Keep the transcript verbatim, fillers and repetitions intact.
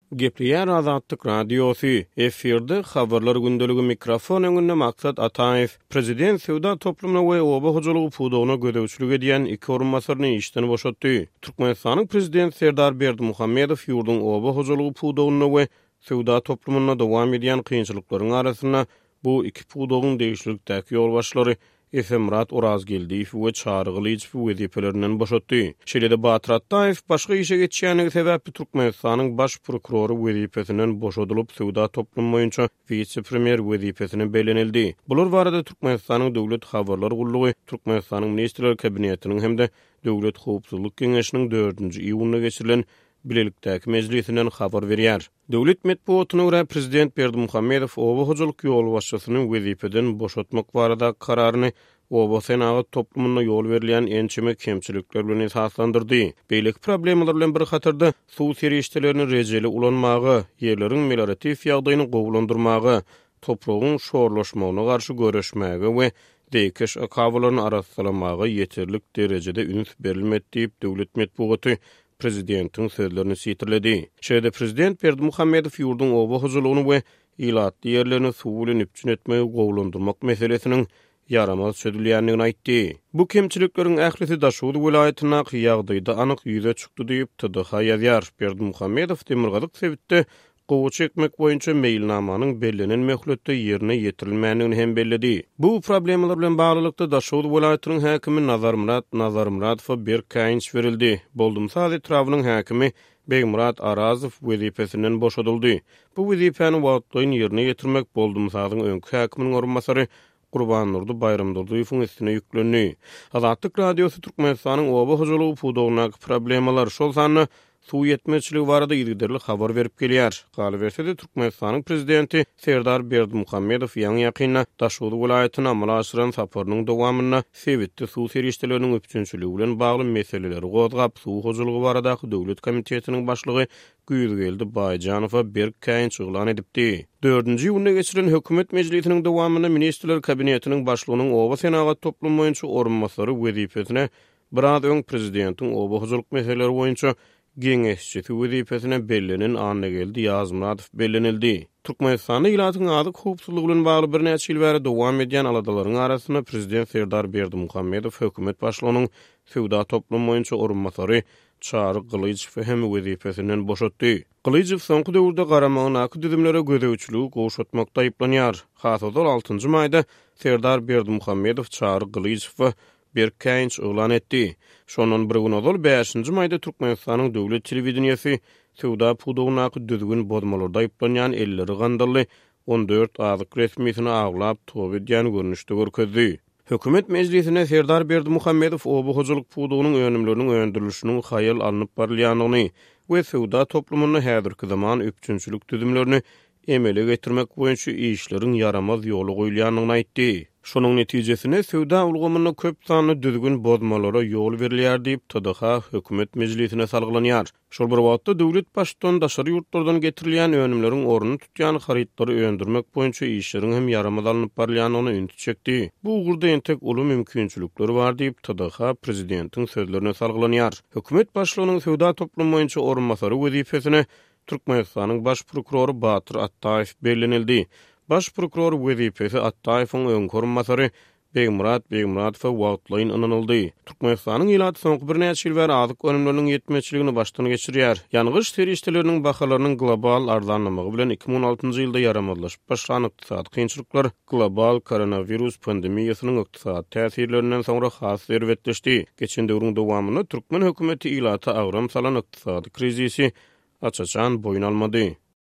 Gepriyer Azadlyk Radiosu efirde habarlar gündölügi mikrofon öňünde maksat Ataev prezident Sewda toplumuna we oba hojalygy pudugyna gödäwçilik edýän iki orunmasaryny işden boşatdy. Türkmenistanyň prezident Serdar Berdimuhammedow ýurdun oba hojalygy pudugyna we Sewda toplumuna dowam edýän kynçylyklaryň arasyna bu iki pudugyň değişiklikdäki ýol başlary Efemrat Oraz Geldiýew we çağrıgylyjy wezipelerinden boşatdy. Şeýle-de Batyr Ataew başga işe geçýänligi sebäpli Türkmenistanyň baş prokurory wezipesinden boşadylyp Sewda toplum boýunça vice-premier wezipesine belenildi. Bular barada Türkmenistanyň döwlet habarlar gullugy, Türkmenistanyň ministrler kabinetiniň hemde döwlet howpsuzlyk keňeşiniň dördünji iýulyna geçirilen bilelikdäki meclisinden habar berýär. Döwlet medeniýetine görä prezident Berdimuhammedow oba hojalyk ýol başçysyny wezipeden boşatmak barada kararyny oba senaty toplumuna ýol berilýän ençime kemçilikler bilen esaslandyrdy. Beýlik problemler bilen bir hatarda suw serişdelerini rejeli ulanmagy, ýerleriň meliorativ ýagdaýyny gowlandyrmagy, topragyň şorlaşmagyna garşy göreşmäge we deýkeş akawlaryny araslamagy ýeterlik derejede üns berilmedi diýip döwlet medeniýeti prezidentiň sözlerini sitirledi. Şeýle prezident Berdimuhammedow ýurdun oba hojalygyny we ýylatly ýerlerini suw bilen üpçün etmegi gowlandyrmak meselesiniň yaramaz çözülýändigini aýtdy. Bu kemçilikleriň ählisi Daşuly welaýatyna ýagdaýda anyk ýüze çykdy diýip T D H ýazýar. Berdimuhammedow demirgazyk sebitde gowy çekmek boýunça meýilnamanyň bellenen möhletde ýerine ýetirilmändigini hem belledi. Bu problemler bilen baglykda Daşuly welaýatynyň häkimi Nazarmurad Nazarmuradowa bir käýinç berildi. Boldumsaz etrawynyň häkimi Begmurat Arazow wezipesinden boşadyldy. Bu wezipeni wagtlaryň ýerine ýetirmek Boldumsazyň öňkü häkiminiň orunmasary Gurban Nurdy Bayramdurdyýowyň üstüne ýüklenýär. Azadlyk Radiosu Türkmenistanyň oba hojalygy pudugyna problemalar şol sany suw ýetmeçiligi barada ýygyderli habar berip gelýär. Galy bersede Türkmenistanyň prezidenti Serdar Berdimuhammedow ýa-ni ýakynda Daşuly welaýatyna amala aşyran saparynyň dowamyna sebitde suw serişdeleriniň öpçünçiligi bilen bagly meseleleri gozgap suw hojalygy baradaky döwlet komitetiniň başlygy Güýzgeldi Baýjanowa bir käýinç ýylan edipdi. dördünji ýylyna geçirilen hökümet meclisiniň dowamyna ministrler kabinetiniň başlygynyň oba senaty toplum boýunça orunmasary wezipesine biraz öň prezidentiň oba hojalyk meseleleri boýunça Geňeşçisi wezipesine bellenen anna geldi Ýazmuradow bellenildi. Türkmenistanyň ýylatyň azyk howpsuzlygy bilen bagly bir näçe ýyl bäri dowam edýän aladalaryň arasyna prezident Serdar Berdimuhammedow hökümet başlygynyň Sewda toplum boýunça orunmasary Çağrı Gylyjyw hem wezipesinden boşatdy. Gylyjyw soňky döwürde garamagyna düzümlere gödäwçiligi goşatmakda aýplanýar. Hasada altynjy maýda Serdar Berdimuhammedow Çağrı Gylyjyw bir käýinç ýylan etdi. Şonun bir gün ozal beşinji maýda Türkmenistanyň döwlet telewizionyasy Sewda pudugyna düzgün bozmalarda aýplanýan elleri gandyrly on dört azyk resmisini aglap tob edýän görnüşde görkezdi. Hökümet meclisine Serdar Berdimuhammedow oba hojalyk pudugynyň önümleriniň öndürilişiniň haýal alınıp barylýanyny we Sewda toplumuna häzirki zaman öpçünçilik düzümlerini emele getirmek boýunça işleriň yaramaz ýoly goýulýanyny aýtdy. Şonuň netijesinde Sewda ulgamyna köp sanly düzgün bozmalara ýol berilýär diýip T D H hökümet meclisine salgılanýar. Şol bir wagtda döwlet başdan daşary ýurtlardan getirilýän önümleriň oruny tutýan harytlary öndürmek boýunça işleriň hem yaramaz alınıp barylýanyny ünt çekdi. Bu ugurda entek uly mümkinçilikleri bar diýip T D H prezidentiň sözlerine salgılanýar. Hökümet başlygynyň Sewda toplum boýunça orunmasary wezipesine Türkmenistanyň baş prokurory Batyr Ataew bellenildi. Baş prokuror wezipesi Ataewyň öňkü orunmasary Begmurat Begmuratow wagtlaryň ananyldy. Türkmenistanyň ýylaty soňky bir näçe ýyl bäri azyk önümleriniň ýetmeçiligini başdan geçirýär. Ýangyş serişdeleriniň bahalarynyň global arzanlamagy bilen iki bin on altyncy ýylda yaramazlaşyp başlanan ykdysady kynçylyklar global koronavirus pandemiýasynyň ykdysady täsirlerinden soňra has serwetleşdi. Geçen döwrüň dowamyny Türkmen hökümeti ýylaty agram salan ykdysady krizisi açaçan boyun almady.